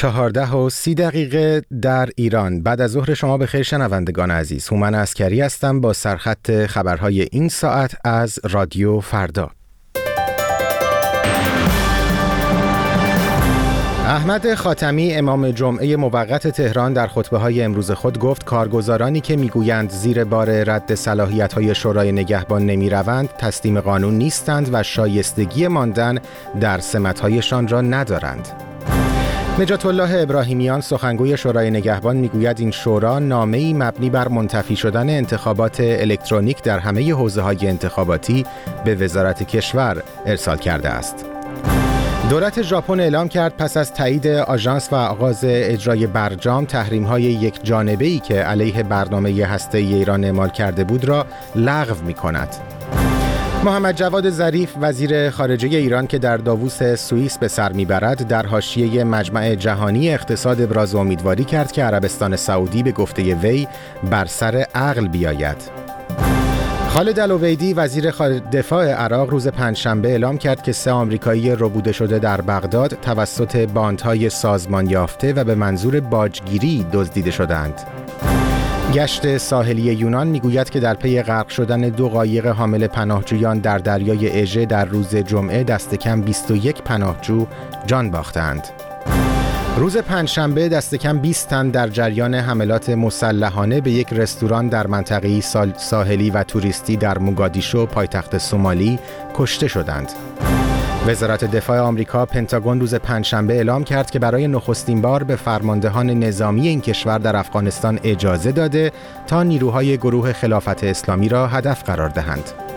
14:30 در ایران. بعد از ظهر شما بخیر شنوندگان عزیز. هومن عسکری هستم با سرخط خبرهای این ساعت از رادیو فردا. احمد خاتمی امام جمعه موقت تهران در خطبه‌های امروز خود گفت کارگزارانی که میگویند زیر بار رد صلاحیت‌های شورای نگهبان نمی‌روند تسلیم قانون نیستند و شایستگی ماندن در سمت‌هایشان را ندارند. نجات الله ابراهیمیان سخنگوی شورای نگهبان میگوید این شورا نامه‌ای مبنی بر منتفی شدن انتخابات الکترونیک در همه حوزه‌های انتخاباتی به وزارت کشور ارسال کرده است. دولت ژاپن اعلام کرد پس از تایید آژانس و آغاز اجرای برجام تحریم‌های یک جانبه‌ای که علیه برنامه هسته‌ای ایران اعمال کرده بود را لغو می‌کند. محمد جواد ظریف وزیر خارجه ایران که در داووس سوئیس به سر میبرد در حاشیه مجمع جهانی اقتصاد ابراز امیدواری کرد که عربستان سعودی به گفته وی بر سر عقل بیاید. خالد العبیدی وزیر دفاع عراق روز پنجشنبه اعلام کرد که 3 آمریکایی ربوده شده در بغداد توسط باندهای سازمان یافته و به منظور باجگیری دزدیده شدند. گشت ساحلی یونان میگوید که در پی غرق شدن 2 قایق حامل پناهجویان در دریای اژه در روز جمعه دست کم 21 پناهجو جان باختند. روز پنجشنبه دست کم 20 تن در جریان حملات مسلحانه به یک رستوران در منطقه ساحلی و توریستی در موگادیشو پایتخت سومالی کشته شدند. وزارت دفاع آمریکا پنتاگون روز پنجشنبه اعلام کرد که برای نخستین بار به فرماندهان نظامی این کشور در افغانستان اجازه داده تا نیروهای گروه خلافت اسلامی را هدف قرار دهند.